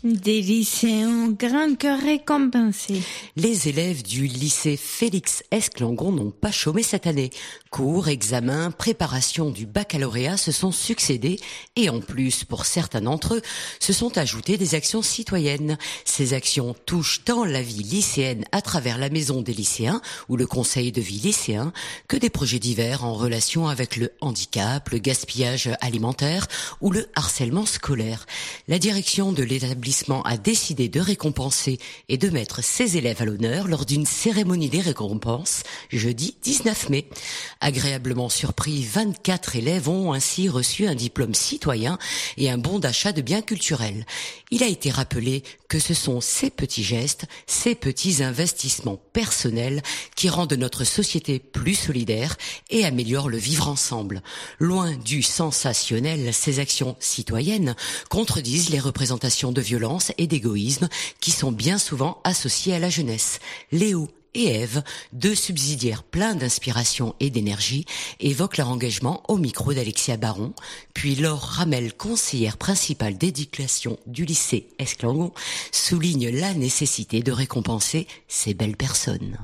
Des lycéens grand cœur récompensés. Les élèves du lycée Félix Esclangon n'ont pas chômé cette année. Cours, examens, préparation du baccalauréat se sont succédés et en plus, pour certains d'entre eux, se sont ajoutées des actions citoyennes. Ces actions touchent tant la vie lycéenne à travers la maison des lycéens ou le conseil de vie lycéen que des projets divers en relation avec le handicap, le gaspillage alimentaire ou le harcèlement scolaire. La direction de l'établissement a décidé de récompenser et de mettre ses élèves à l'honneur lors d'une cérémonie des récompenses jeudi 19 mai. Agréablement surpris, 24 élèves ont ainsi reçu un diplôme citoyen et un bon d'achat de biens culturels. Il a été rappelé que ce sont ces petits gestes, ces petits investissements personnels qui rendent notre société plus solidaire et améliorent le vivre ensemble. Loin du sensationnel, ces actions citoyennes contredisent les représentations de violence et d'égoïsme qui sont bien souvent associées à la jeunesse. Léo et Ève, deux subsidiaires pleins d'inspiration et d'énergie, évoquent leur engagement au micro d'Alexia Baron, puis Laure Ramel, conseillère principale d'éducation du lycée Esclangon, souligne la nécessité de récompenser ces belles personnes.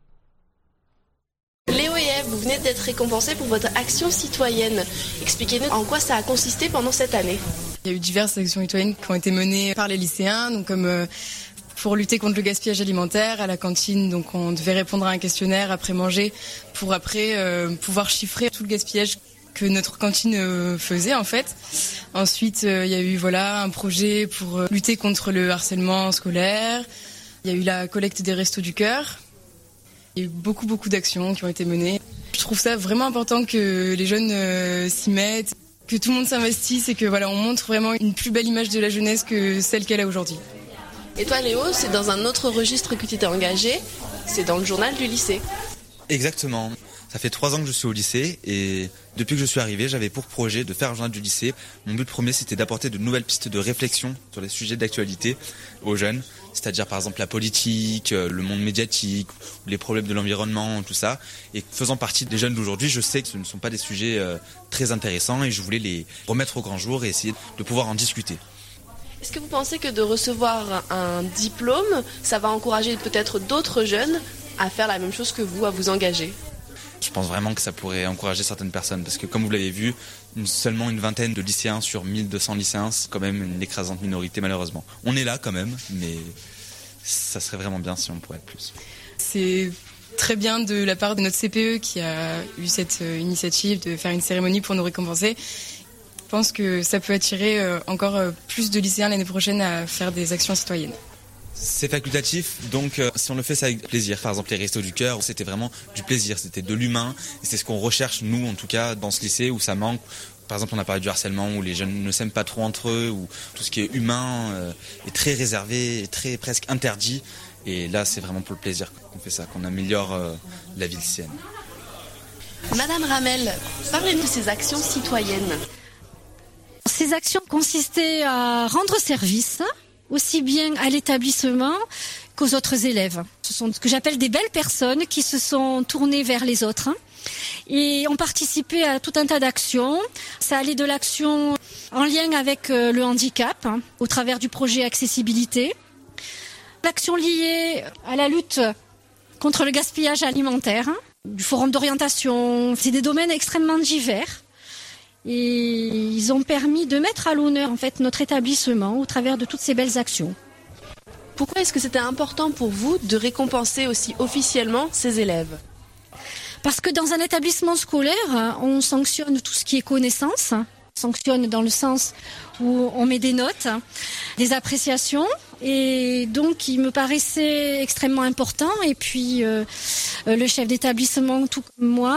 Léo et Ève, vous venez d'être récompensés pour votre action citoyenne. Expliquez-nous en quoi ça a consisté pendant cette année. Il y a eu diverses actions citoyennes qui ont été menées par les lycéens, donc comme pour lutter contre le gaspillage alimentaire à la cantine. Donc on devait répondre à un questionnaire après manger pour après pouvoir chiffrer tout le gaspillage que notre cantine faisait en fait. Ensuite, il y a eu un projet pour lutter contre le harcèlement scolaire. Il y a eu la collecte des Restos du Cœur. Il y a eu beaucoup d'actions qui ont été menées. Je trouve ça vraiment important que les jeunes s'y mettent, que tout le monde s'investisse et que on montre vraiment une plus belle image de la jeunesse que celle qu'elle a aujourd'hui. Et toi Léo, c'est dans un autre registre que tu t'es engagé, c'est dans le journal du lycée. Exactement. Ça fait 3 ans que je suis au lycée et depuis que je suis arrivé, j'avais pour projet de faire un journal du lycée. Mon but premier, c'était d'apporter de nouvelles pistes de réflexion sur les sujets d'actualité aux jeunes, c'est-à-dire par exemple la politique, le monde médiatique, les problèmes de l'environnement, tout ça. Et faisant partie des jeunes d'aujourd'hui, je sais que ce ne sont pas des sujets très intéressants et je voulais les remettre au grand jour et essayer de pouvoir en discuter. Est-ce que vous pensez que de recevoir un diplôme, ça va encourager peut-être d'autres jeunes à faire la même chose que vous, à vous engager ? Je pense vraiment que ça pourrait encourager certaines personnes parce que comme vous l'avez vu, seulement une vingtaine de lycéens sur 1200 lycéens, c'est quand même une écrasante minorité malheureusement. On est là quand même, mais ça serait vraiment bien si on pourrait être plus. C'est très bien de la part de notre CPE qui a eu cette initiative de faire une cérémonie pour nous récompenser. Je pense que ça peut attirer encore plus de lycéens l'année prochaine à faire des actions citoyennes. C'est facultatif, donc si on le fait, c'est avec plaisir. Par exemple, les Restos du Cœur, c'était vraiment du plaisir, c'était de l'humain. Et c'est ce qu'on recherche, nous, en tout cas, dans ce lycée où ça manque. Par exemple, on a parlé du harcèlement, où les jeunes ne s'aiment pas trop entre eux, où tout ce qui est humain est très réservé, est très presque interdit. Et là, c'est vraiment pour le plaisir qu'on fait ça, qu'on améliore la vie lycéenne. Madame Ramel, parlez-nous de ces actions citoyennes. Ces actions consistaient à rendre service, aussi bien à l'établissement qu'aux autres élèves. Ce sont ce que j'appelle des belles personnes qui se sont tournées vers les autres et ont participé à tout un tas d'actions. Ça allait de l'action en lien avec le handicap, au travers du projet accessibilité, l'action liée à la lutte contre le gaspillage alimentaire, du forum d'orientation. C'est des domaines extrêmement divers. Et ils ont permis de mettre à l'honneur en fait notre établissement au travers de toutes ces belles actions. Pourquoi est-ce que c'était important pour vous de récompenser aussi officiellement ces élèves ? Parce que dans un établissement scolaire, on sanctionne tout ce qui est connaissance. On sanctionne dans le sens où on met des notes, des appréciations. Et donc il me paraissait extrêmement important. Et puis le chef d'établissement, tout comme moi,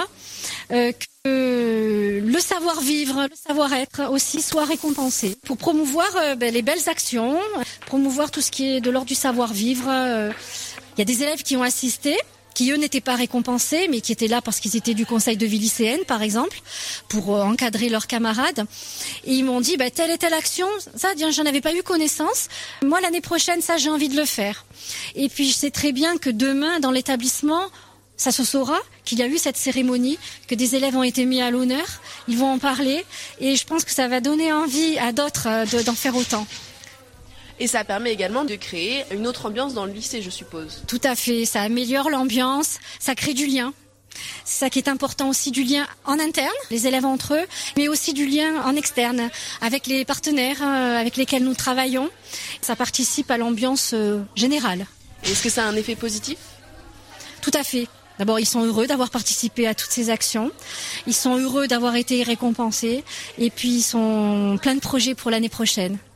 que le savoir-vivre, le savoir-être aussi soit récompensé pour promouvoir les belles actions, promouvoir tout ce qui est de l'ordre du savoir-vivre. Il y a des élèves qui ont assisté, qui eux n'étaient pas récompensés, mais qui étaient là parce qu'ils étaient du conseil de vie lycéenne, par exemple, pour encadrer leurs camarades. Et ils m'ont dit, telle et telle action, ça, j'en avais pas eu connaissance. Moi, l'année prochaine, ça, j'ai envie de le faire. Et puis, je sais très bien que demain, dans l'établissement, ça se saura qu'il y a eu cette cérémonie, que des élèves ont été mis à l'honneur, ils vont en parler et je pense que ça va donner envie à d'autres d'en faire autant. Et ça permet également de créer une autre ambiance dans le lycée, je suppose. Tout à fait, ça améliore l'ambiance, ça crée du lien. C'est ça qui est important aussi, du lien en interne, les élèves entre eux, mais aussi du lien en externe, avec les partenaires avec lesquels nous travaillons. Ça participe à l'ambiance générale. Est-ce que ça a un effet positif ? Tout à fait. D'abord, ils sont heureux d'avoir participé à toutes ces actions. Ils sont heureux d'avoir été récompensés. Et puis, ils sont plein de projets pour l'année prochaine.